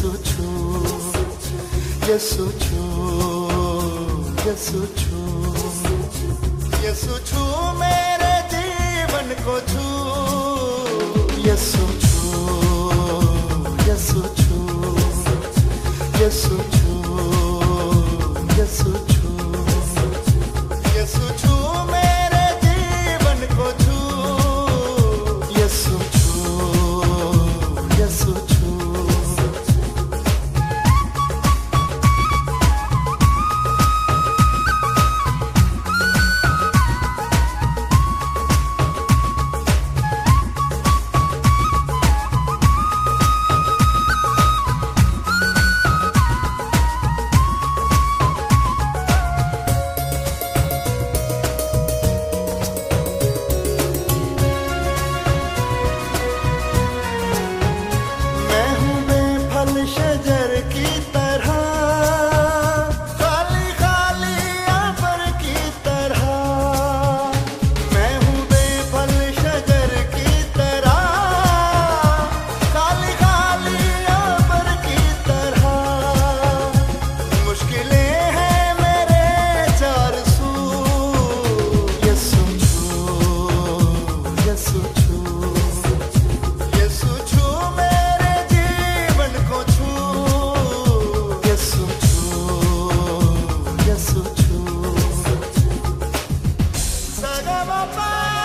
यसु छू, यसु छू, यसु छू, यसु छू मेरे जीवन को छू, यसु छू, यसु छू, यसु छू, यसु छू, यसु छू मेरे जीवन को छू, यसु छू, यसु छू। शजर की तरह खाली खाली आबर की तरह, मैं हूँ बेफल शजर की तरह खाली खाली आबर की तरह, मुश्किलें हैं मेरे चार सू, यसु छू, यसु छू, यसु छू मेरे जीवन को छू, यसु छू, यसु छू। सगमपा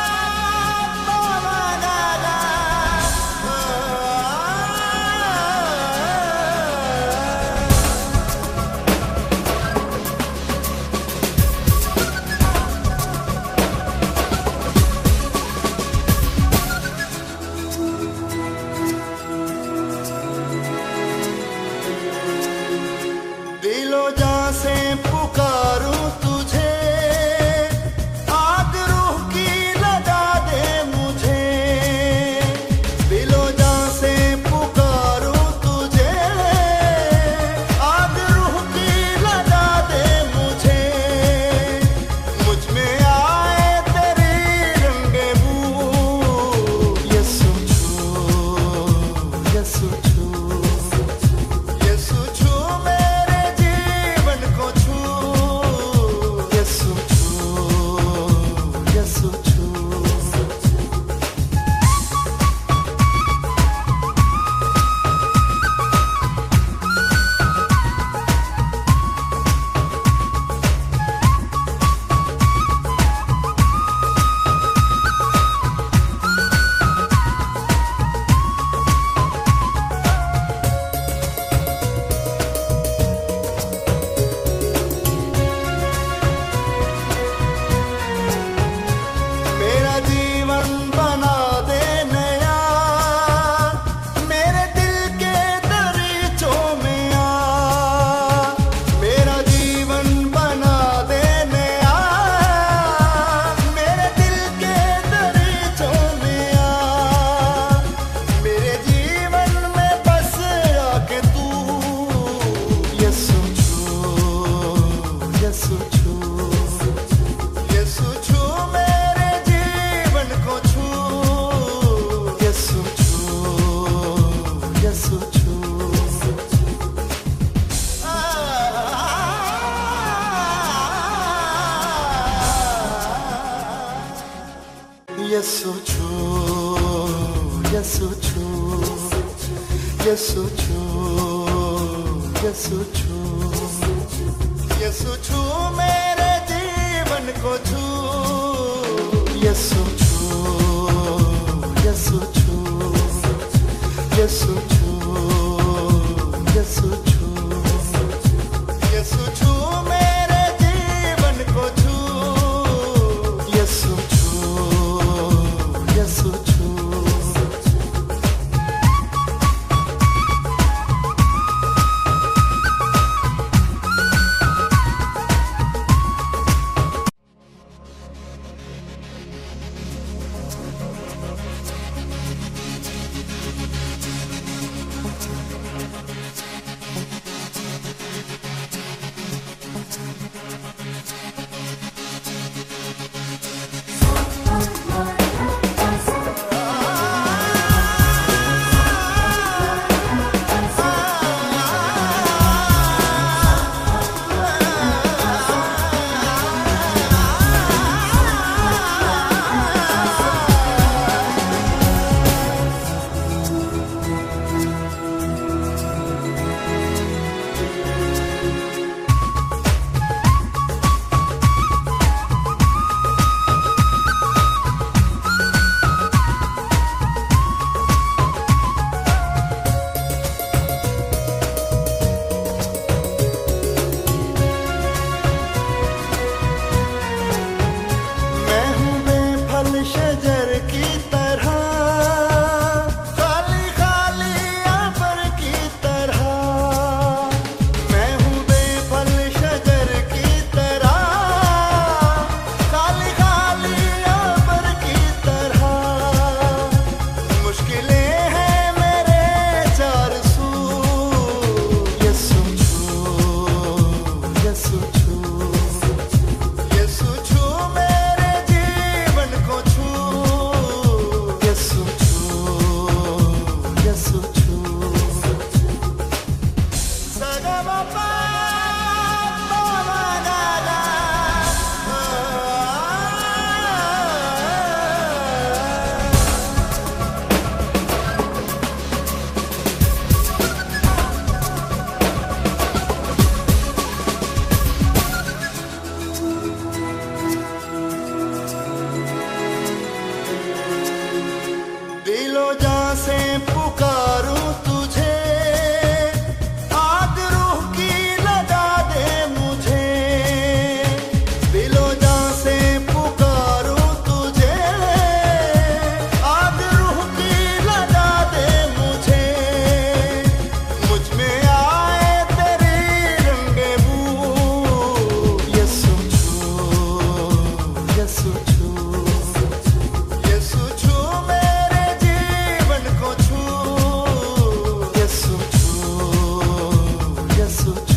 दिलो जा से पुकारूं तुझे, आग रूह की लगा दे मुझे, दिलो जा से पुकारूं तुझे, आग रूह की लगा दे मुझे, मुझ में आए तेरी रंगे बू, यसु छू, यसु छू, यसु छू मेरे जीवन को छू, यसु छू, यसु छू। मेरा जीवन बना दे नया, मेरे दिल के दरीचों में आ, मेरा जीवन बना दे नया, मेरे दिल के दरीचों में आ, मेरे जीवन में बस आके तू, यसु छू, यसु छू, यसु छू मेरे जीवन को छू, यसु छू, यसु छू। यसु छू, यसु छू, यसु छू, यसु छू, यसु छू मेरे जीवन को छू, यसु छू, यसु छू, यसु छू, यसु छू, यसु छू मेरे जीवन को छू, यसु छू, यसु छू। दिलो जान से पुकारूं तुझे, आग रूह की लगा दे मुझे। दिलो जान से पुकारूं तुझे, आग रूह की लगा दे मुझे। मुझ में आए तेरी रंगे बू, ये सोचो, ये सोचो, ये सोचो so